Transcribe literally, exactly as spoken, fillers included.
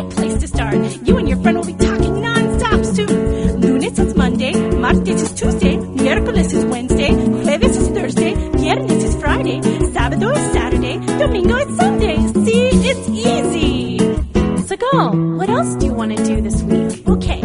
great place to start. You and your friend will be talking non-stop soon. Lunes is Monday, martes is Tuesday, miércoles is Wednesday, jueves is Thursday, viernes is Friday, sábado is Saturday, domingo is Sunday. See, it's easy. Seagal, what else do you want to do this week? Okay,